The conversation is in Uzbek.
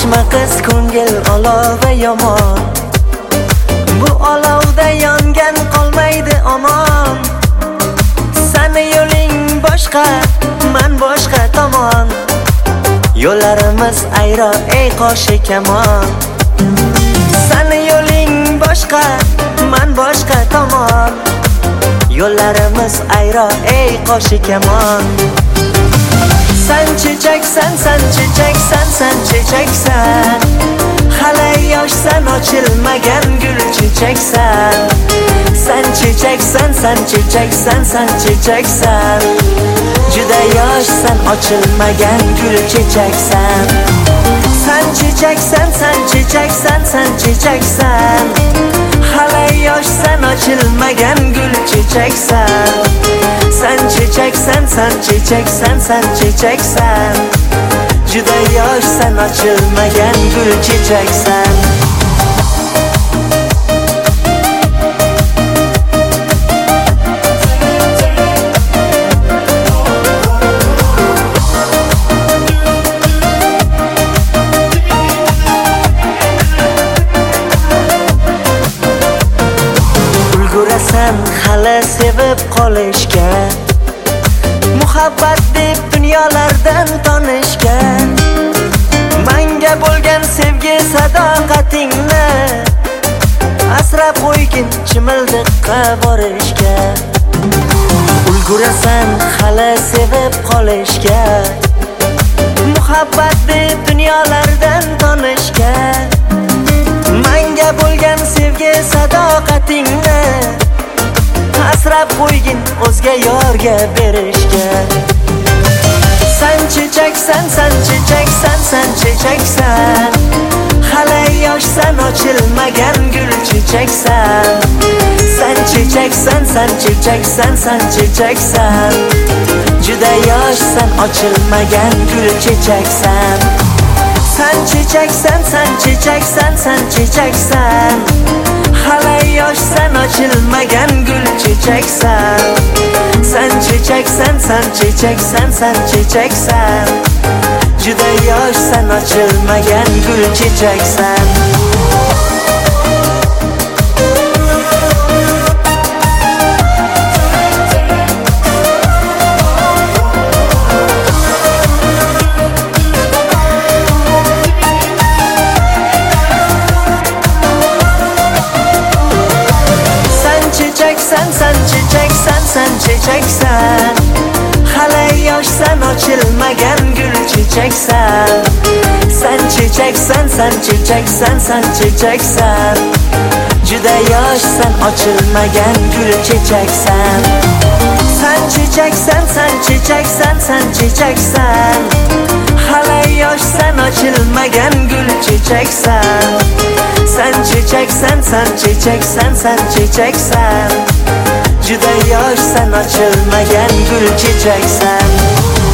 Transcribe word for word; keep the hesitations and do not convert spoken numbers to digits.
Ochma qiz ko'ngil olovi yomon, bu olovda yongan qolmaydi omon. Sani yo'ling boshqa, men boshqa tomon, yo'llarimiz ayro ey qoshi kamon. Sani yo'ling boshqa, men boshqa tomon, yo'llarimiz ayro ey qoshi kamon. Sen çiçeksen, sen çiçeksen, sen çiçeksen, hali yoshsan, ochilmagan gul çiçeksen. Sen çiçeksen, sen çiçeksen, sen çiçeksen, juda yoshsan, ochilmagan gul çiçeksen. Sen çiçeksen, sen çiçeksen, sen çiçeksen, hali yoshsan, ochilmagan gul çiçeksen. Sen çiçeksen, sen çiçeksen, sen çiçeksen, juda yoshsan, ochilmagan gul çiçeksen. Ulgurasan hali sevib qolishga, muhabbat deb dunyolardan tonishga. Menga bo'lgan sevgi sadoqatingni asrab qo'ygin chimildiqqa borishga. Ulgurasan hali sevib qolishga, muhabbat deb dunyolardan tonishga. Menga bo'lgan sevgi sadoqatingni asrab qo'ygin o'zga yorga berishga. Sen çiçeksen, sen çiçeksen, sen çiçeksen, hali yoshsan, ochilmagan gul çiçeksen. Sen çiçeksen, sen çiçeksen, sen çiçeksen, juda yoshsan, ochilmagan gul çiçeksen. Sen çiçeksen, sen çiçeksen, sen çiçeksen, hali yoshsan, ochilmagan gul çiçeksen. Sen çiçeksen, sen çiçeksen, sen çiçeksen, juda yoshsan, ochilmagan gul çiçeksen. Sen çiçeksen, sen çiçeksen, hali yoshsan, ochilmagan gul çiçeksen. Sen çiçeksen, sen çiçeksen, sen çiçeksen, juda yoshsan, ochilmagan gul çiçeksen. Sen çiçeksen, sen çiçeksen, sen çiçeksen, hali yoshsan, ochilmagan gul çiçeksen. Sen çiçeksen, sen çiçeksen, sen çiçeksen, juda yoshsan, ochilmagan gul çiçeksen.